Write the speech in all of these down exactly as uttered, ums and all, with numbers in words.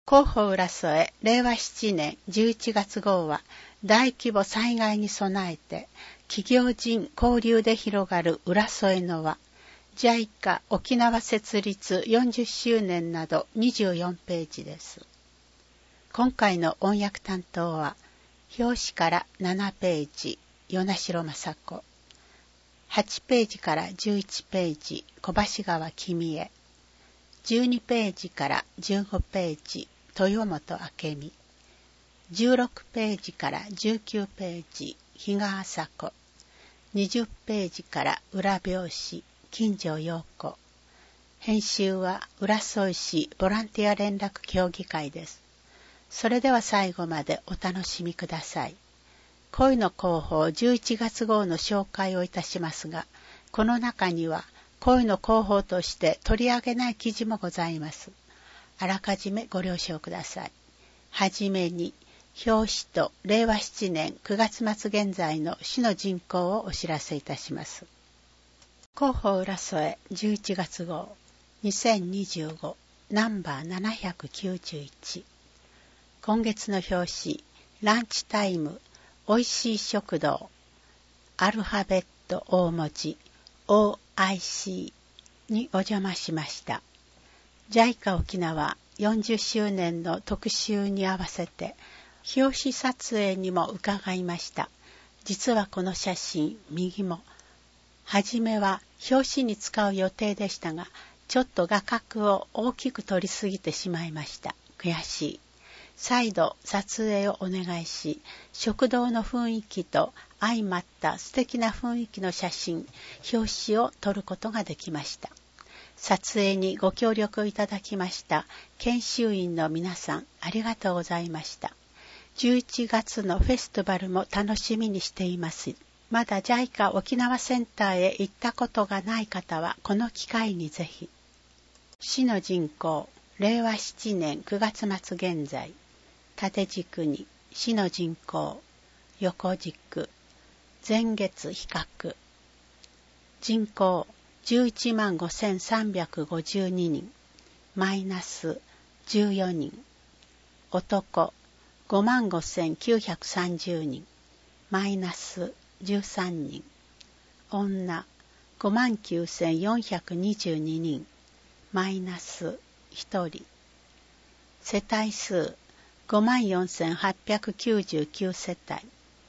広報浦添れいわななねんじゅういちがつ号は大規模災害に備えて企業人交流で広がる浦添の輪 ジャイカ 沖縄設立よんじゅっしゅうねんなどにじゅうよんページです。今回の音訳担当は表紙からななページ与那城雅子、はちページからじゅういちページ小橋川君江、じゅうにページからじゅうごページ豊本明美、じゅうろくページからじゅうきゅうページ比嘉麻子、にじゅっページから裏表紙金城陽子。編集は浦添市ボランティア連絡協議会です。それでは最後までお楽しみください。恋の広報じゅういちがつ号の紹介をいたしますが、この中には恋の広報として取り上げない記事もございます。あらかじめご了承ください。はじめに、表紙とれいわななねんくがつ末現在の市の人口をお知らせいたします。広報浦添じゅういちがつ号にせんにじゅうごナンバーななひゃくきゅうじゅういち。今月の表紙、ランチタイム、おいしい食堂、アルファベット大文字 オーアイシー にお邪魔しました。ジャイカ 沖縄よんじゅっしゅうねんの特集に合わせて表紙撮影にも伺いました。実はこの写真、右もはじめは表紙に使う予定でしたが、ちょっと画角を大きく撮りすぎてしまいました。悔しい。再度撮影をお願いし、食堂の雰囲気と相まった素敵な雰囲気の写真、表紙を撮ることができました。撮影にご協力いただきました研修員の皆さん、ありがとうございました。じゅういちがつのフェスティバルも楽しみにしています。まだ ジャイカ 沖縄センターへ行ったことがない方はこの機会にぜひ。市の人口、れいわななねんくがつ末現在。縦軸に市の人口、横軸、前月比較。人口じゅういちまんごせんさんびゃくごじゅうににん、マイナスじゅうよにん。男ごまんごせんきゅうひゃくさんじゅうにん、マイナスじゅうさんにん。女ごまんきゅうせんよんひゃくにじゅうににん、マイナスひとり。世帯数ごまんよんせんはっぴゃくきゅうじゅうきゅう世帯。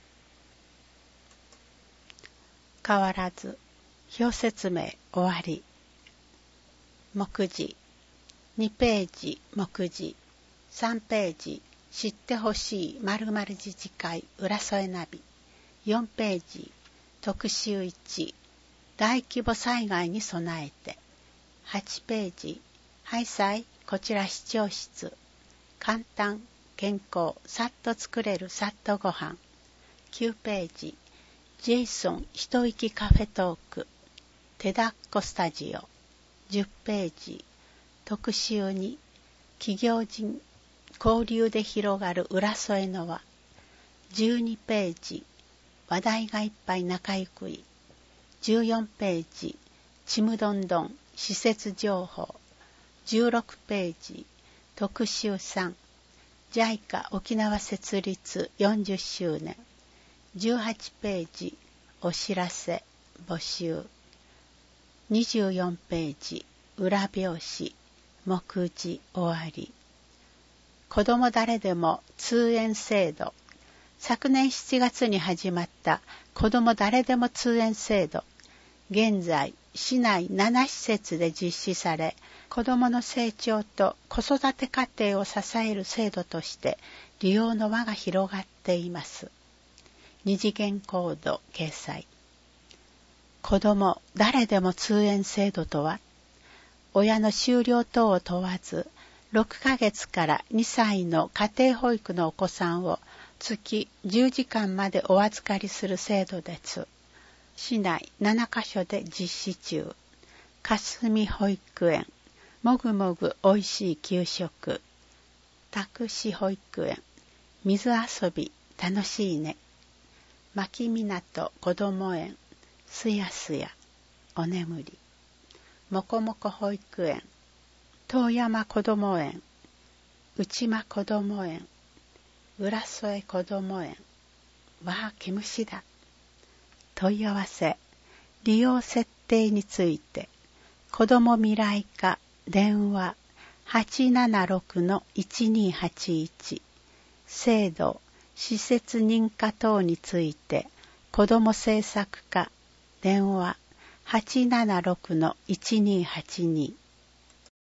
変わらず表説明終わり。目次にページ目次、さんページ知ってほしい〇〇自治会浦添ナビ、よんページ特集いち大規模災害に備えて、はちページはいさいこちら視聴室、簡単健康さっと作れるさっとご飯、きゅうページジェイソン一息カフェトーク手だっこスタジオ、じゅっページ特集に企業人交流で広がる浦添の輪、じゅうにページ話題がいっぱい中ゆくい、じゅうよんページちむどんどん施設情報、じゅうろくページ特集さん ジャイカ 沖縄設立よんじゅっしゅうねん、じゅうはちページお知らせ募集、にじゅうよんページ裏表紙目次終わり。子ども誰でも通園制度。昨年しちがつに始まった子ども誰でも通園制度。現在市内なな施設で実施され、子どもの成長と子育て家庭を支える制度として利用の輪が広がっています。二次元コード掲載。子ども誰でも通園制度とは、親の就労等を問わず、ろっかげつからにさいの家庭保育のお子さんを月じゅうじかんまでお預かりする制度です。市内ななかしょで実施中。かすみ保育園、もぐもぐおいしい給食、たくし保育園、水遊び楽しいね、牧港こども園、すやすやお眠り、もこもこ保育園、遠山こども園、 内間こども園、浦添こども園、わあ毛虫だ。問い合わせ、利用設定について、子ども未来課電話 はちななろくのいちにはちいち、制度、施設認可等について、子ども政策課電話 はちななろくのいちにはちに、